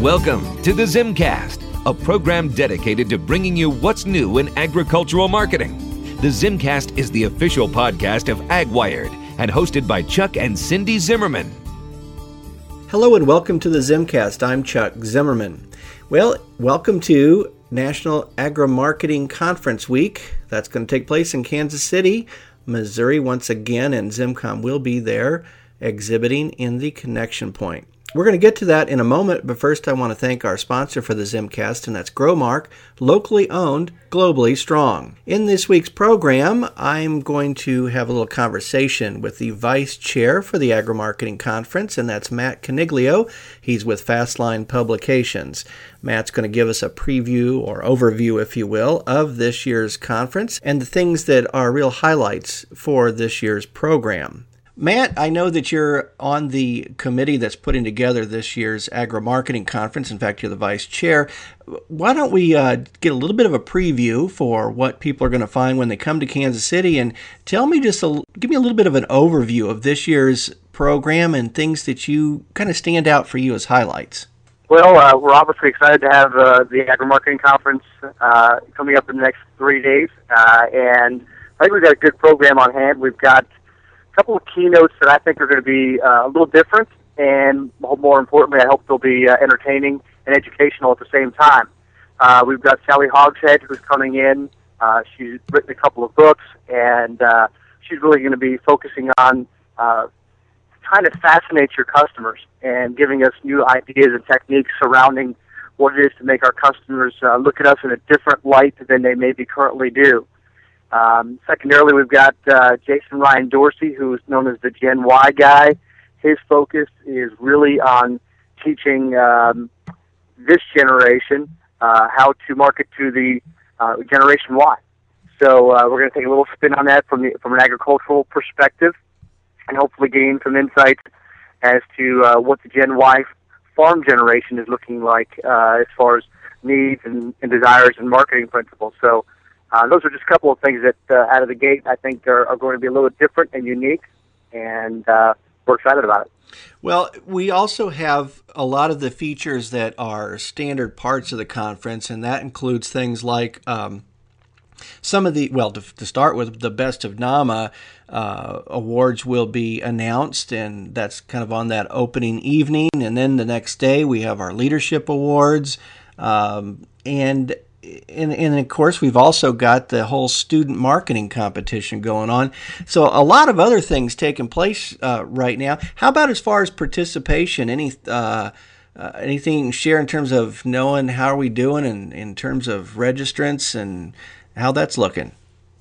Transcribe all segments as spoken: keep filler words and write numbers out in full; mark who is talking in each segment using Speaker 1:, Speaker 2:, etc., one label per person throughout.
Speaker 1: Welcome to the Zimcast, a program dedicated to bringing you what's new in agricultural marketing. The Zimcast is the official podcast of AgWired and hosted by Chuck and Cindy Zimmerman.
Speaker 2: Hello and welcome to the Zimcast. I'm Chuck Zimmerman. Well, welcome to National Agri-Marketing Conference Week. That's going to take place in Kansas City, Missouri once again, and ZimCom will be there exhibiting in the Connection Point. We're going to get to that in a moment, but first I want to thank our sponsor for the Zimcast, and that's Growmark, locally owned, globally strong. In this week's program, I'm going to have a little conversation with the Vice Chair for the Agri-Marketing Conference, and that's Matt Coniglio. He's with Fastline Publications. Matt's going to give us a preview or overview, if you will, of this year's conference and the things that are real highlights for this year's program. Matt, I know that you're on the committee that's putting together this year's Agri-Marketing Conference. In fact, you're the vice chair. Why don't we uh, get a little bit of a preview for what people are going to find when they come to Kansas City, and tell me just a, give me a little bit of an overview of this year's program and things that you kind of stand out for you as highlights.
Speaker 3: Well, uh, we're obviously excited to have uh, the Agri-Marketing Conference uh, coming up in the next three days, uh, and I think we've got a good program on hand. We've got a couple of keynotes that I think are going to be uh, a little different, and more importantly, I hope they'll be uh, entertaining and educational at the same time. Uh, we've got Sally Hogshead, who's coming in. Uh, she's written a couple of books, and uh, she's really going to be focusing on uh, trying to fascinate your customers and giving us new ideas and techniques surrounding what it is to make our customers uh, look at us in a different light than they maybe currently do. Um, secondarily, we've got uh, Jason Ryan Dorsey, who is known as the Gen Y guy. His focus is really on teaching um, this generation uh, how to market to the uh, Generation Y. So uh, we're going to take a little spin on that from the, from an agricultural perspective, and hopefully gain some insight as to uh, what the Gen Y farm generation is looking like uh, as far as needs and, and desires and marketing principles. So uh, those are just a couple of things that uh, out of the gate I think are, are going to be a little bit different and unique, and uh, we're excited about it.
Speaker 2: Well, we also have a lot of the features that are standard parts of the conference, and that includes things like um, some of the, well, to, to start with, the Best of NAMA uh, awards will be announced, and that's kind of on that opening evening. And then the next day we have our Leadership Awards. Um, and, and, and of course, we've also got the whole student marketing competition going on. So a lot of other things taking place uh, right now. How about as far as participation? Any uh, uh, anything you can share in terms of knowing how are we doing in, in terms of registrants and how that's looking?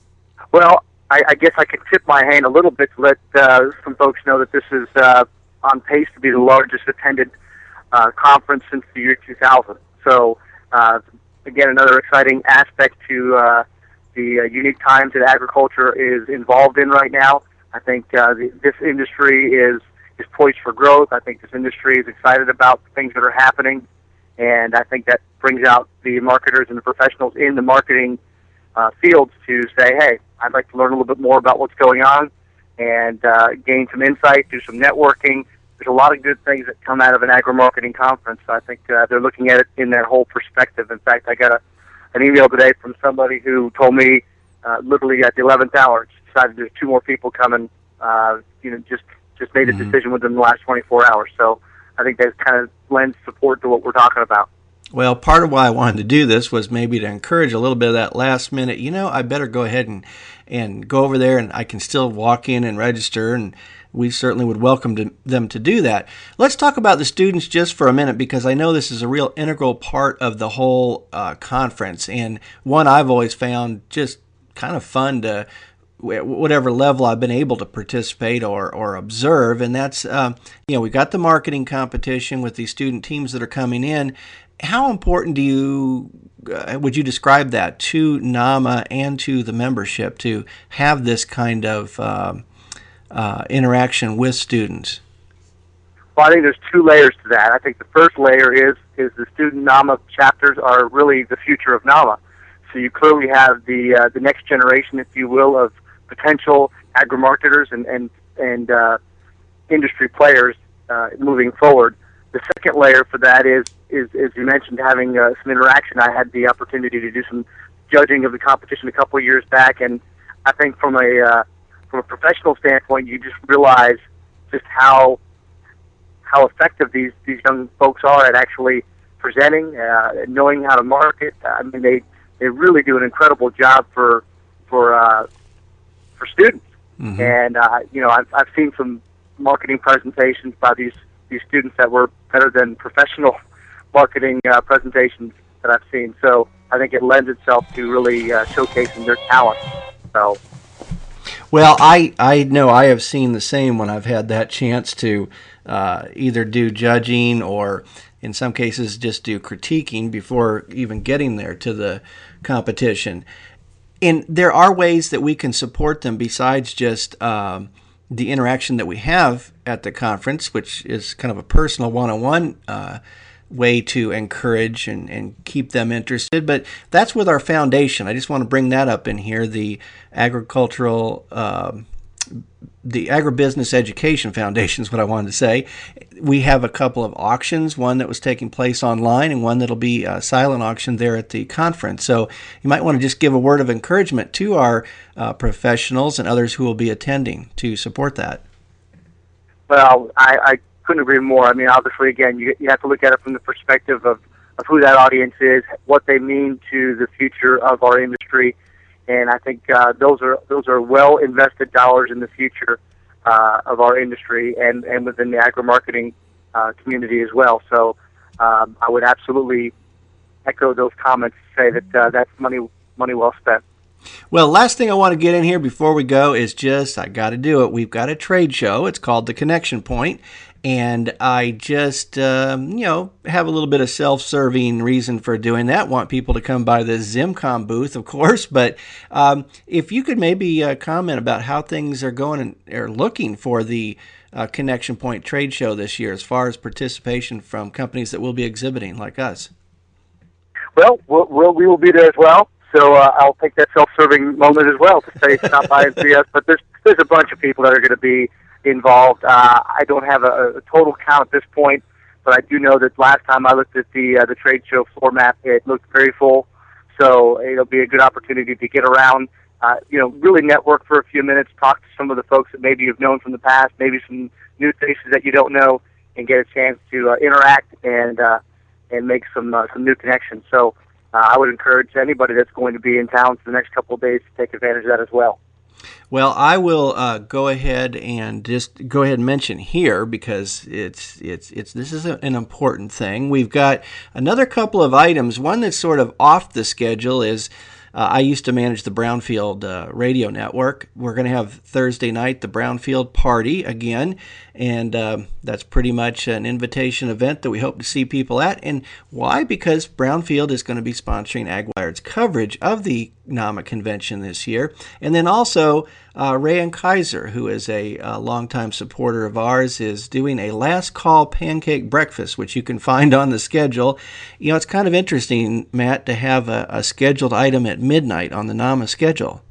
Speaker 3: Well, I, I guess I could tip my hand a little bit to let uh, some folks know that this is uh, on pace to be the largest attended uh, conference since the year two thousand. So, uh, again, another exciting aspect to uh, the uh, unique times that agriculture is involved in right now. I think uh, the, this industry is, is poised for growth. I think this industry is excited about the things that are happening, and I think that brings out the marketers and the professionals in the marketing Uh, fields to say, hey, I'd like to learn a little bit more about what's going on and uh, gain some insight, do some networking. There's a lot of good things that come out of an agri-marketing conference. I think uh, they're looking at it in that whole perspective. In fact, I got a, an email today from somebody who told me uh, literally at the eleventh hour, decided there's two more people coming, uh, you know, just, just made a
Speaker 2: Mm-hmm.
Speaker 3: decision within the last twenty-four hours. So I think that kind of lends support to what we're talking about.
Speaker 2: Well, part of why I wanted to do this was maybe to encourage a little bit of that last minute, you know, I better go ahead and, and go over there, and I can still walk in and register, and we certainly would welcome to, them to do that. Let's talk about the students just for a minute, because I know this is a real integral part of the whole uh, conference, and one I've always found just kind of fun to whatever level I've been able to participate or, or observe, and that's, um, you know, we got the marketing competition with these student teams that are coming in. How important do you, uh, would you describe that to NAMA and to the membership to have this kind of uh, uh, interaction with students?
Speaker 3: Well, I think there's two layers to that. I think the first layer is is the student NAMA chapters are really the future of NAMA. So you clearly have the uh, the next generation, if you will, of potential agri-marketers and and and uh, industry players uh, moving forward. the second layer for that is, is, as you mentioned, having uh, some interaction. I had the opportunity to do some judging of the competition a couple of years back, and I think from a uh, from a professional standpoint, you just realize just how how effective these, these young folks are at actually presenting, uh, knowing how to market. I mean, they, they really do an incredible job for for uh, for students. Mm-hmm. And uh, you know, I've I've seen some marketing presentations by these these students that were better than professional marketing uh, presentations that I've seen. So I think it lends itself to really uh, showcasing their talent. So.
Speaker 2: Well, I, I know I have seen the same when I've had that chance to uh, either do judging or in some cases just do critiquing before even getting there to the competition. And there are ways that we can support them besides just um, the interaction that we have at the conference, which is kind of a personal one-on-one uh way to encourage and, and keep them interested. But that's with our foundation. I just want to bring that up in here, the agricultural, uh, the Agribusiness Education Foundation is what I wanted to say. We have a couple of auctions, one that was taking place online and one that'll be a silent auction there at the conference. So you might want to just give a word of encouragement to our uh, professionals and others who will be attending to support that.
Speaker 3: Well, I, I couldn't agree more. I mean, obviously, again, you, you have to look at it from the perspective of, of who that audience is, what they mean to the future of our industry, and I think uh, those are those are well invested dollars in the future uh, of our industry and, and within the agri-marketing uh, community as well. So um, I would absolutely echo those comments to say that uh, that's money money well spent.
Speaker 2: Well, last thing I want to get in here before we go is just, I got to do it. We've got a trade show. It's called the Connection Point. And I just, um, you know, have a little bit of self-serving reason for doing that. Want people to come by the ZimCom booth, of course. But um, if you could maybe uh, comment about how things are going and are looking for the uh, Connection Point trade show this year as far as participation from companies that will be exhibiting like us.
Speaker 3: Well, we'll, we'll we will be there as well. So uh, I'll take that self-serving moment as well to say stop by and see us. But there's there's a bunch of people that are going to be involved. Uh, I don't have a, a total count at this point, but I do know that last time I looked at the uh, the trade show format, it looked very full. So it'll be a good opportunity to get around, uh, you know, really network for a few minutes, talk to some of the folks that maybe you've known from the past, maybe some new faces that you don't know, and get a chance to uh, interact and uh, and make some uh, some new connections. So uh, I would encourage anybody that's going to be in town for the next couple of days to take advantage of that as well.
Speaker 2: Well, I will uh, go ahead and just go ahead and mention here because it's it's it's this is an important thing. We've got another couple of items. One that's sort of off the schedule is uh, I used to manage the Brownfield uh, radio network. We're going to have Thursday night the Brownfield party again, and uh, that's pretty much an invitation event that we hope to see people at. And why? Because Brownfield is going to be sponsoring AgWired's coverage of the NAMA convention this year. And then also uh, Ray and Kaiser, who is a, a longtime supporter of ours, is doing a last call pancake breakfast, which you can find on the schedule. You know, it's kind of interesting, Matt, to have a, a scheduled item at midnight on the NAMA schedule.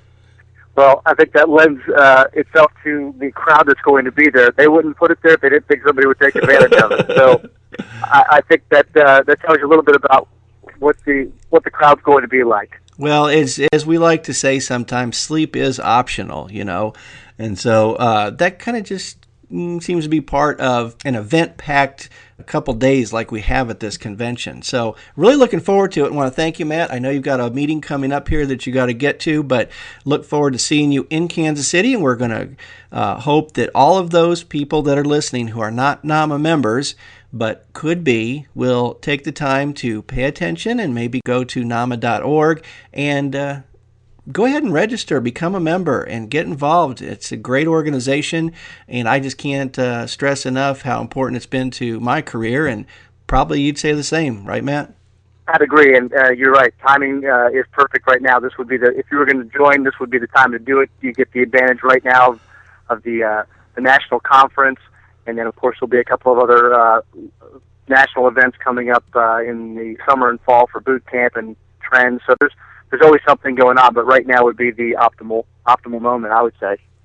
Speaker 3: Well, I think that lends uh, itself to the crowd that's going to be there. They wouldn't put it there if they didn't think somebody would take advantage of it. So I, I think that uh, that tells you a little bit about what the what the crowd's going to be like.
Speaker 2: Well, it's, as we like to say sometimes, sleep is optional, you know, and so uh, that kind of just mm, seems to be part of an event-packed couple days like we have at this convention. So really looking forward to it. I want to thank you, Matt. I know you've got a meeting coming up here that you got to get to, but look forward to seeing you in Kansas City, and we're going to uh, hope that all of those people that are listening who are not NAMA members but could be, will take the time to pay attention and maybe go to nama dot org and uh, go ahead and register, become a member, and get involved. It's a great organization, and I just can't uh, stress enough how important it's been to my career, and probably you'd say the same, right, Matt?
Speaker 3: I'd agree, and uh, you're right. Timing uh, is perfect right now. This would be the, if you were going to join, this would be the time to do it. You get the advantage right now of, of the uh, the national conference. And then, of course, there'll be a couple of other uh, national events coming up uh, in the summer and fall for boot camp and trends. So there's there's always something going on, but right now would be the optimal optimal moment, I would say.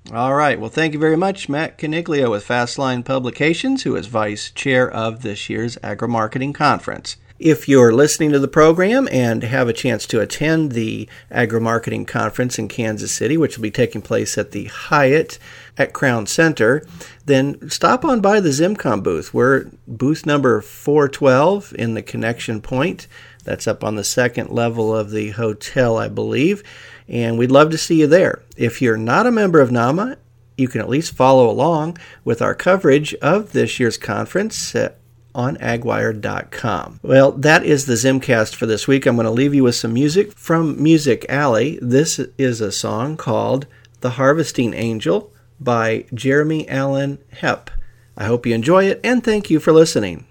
Speaker 2: All right. Well, thank you very much, Matt Caniglio with Fastline Publications, who is vice chair of this year's Agri-Marketing Conference. If you're listening to the program and have a chance to attend the Agri-Marketing Conference in Kansas City, which will be taking place at the Hyatt at Crown Center, then stop on by the ZimCom booth. We're booth number four twelve in the Connection Point. That's up on the second level of the hotel, I believe, and we'd love to see you there. If you're not a member of NAMA, you can at least follow along with our coverage of this year's conference at on ag wired dot com. Well, that is the ZimCast for this week. I'm going to leave you with some music from Music Alley. This is a song called The Harvesting Angel by Jeremy Allen Hepp. I hope you enjoy it, and thank you for listening.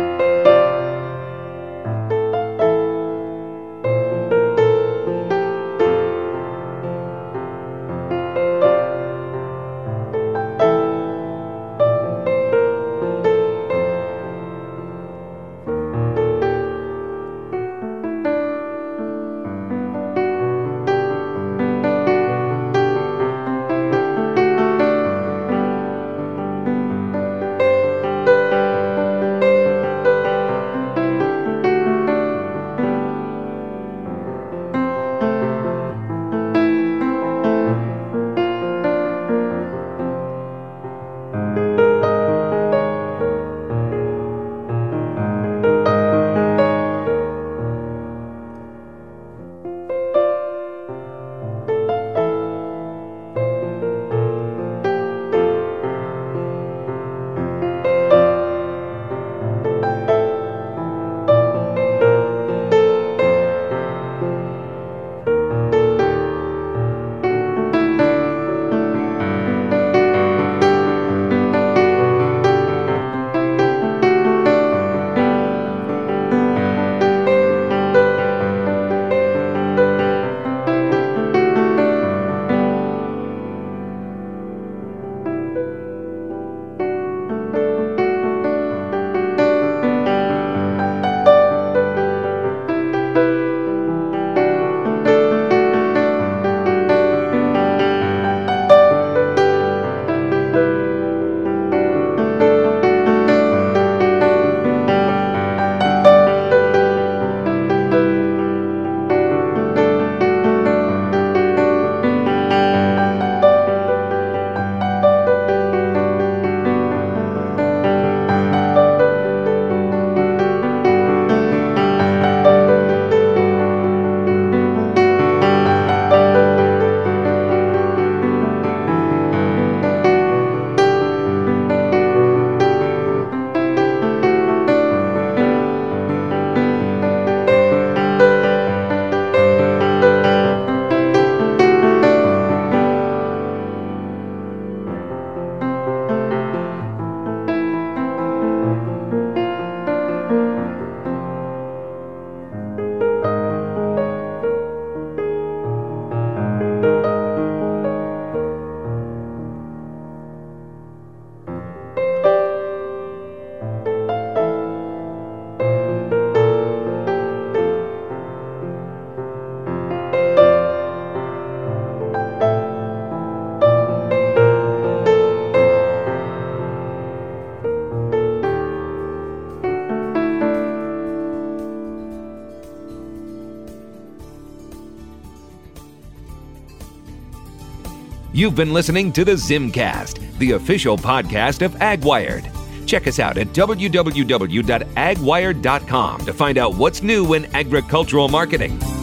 Speaker 1: You've been listening to the ZimCast, the official podcast of AgWired. Check us out at w w w dot ag wired dot com to find out what's new in agricultural marketing.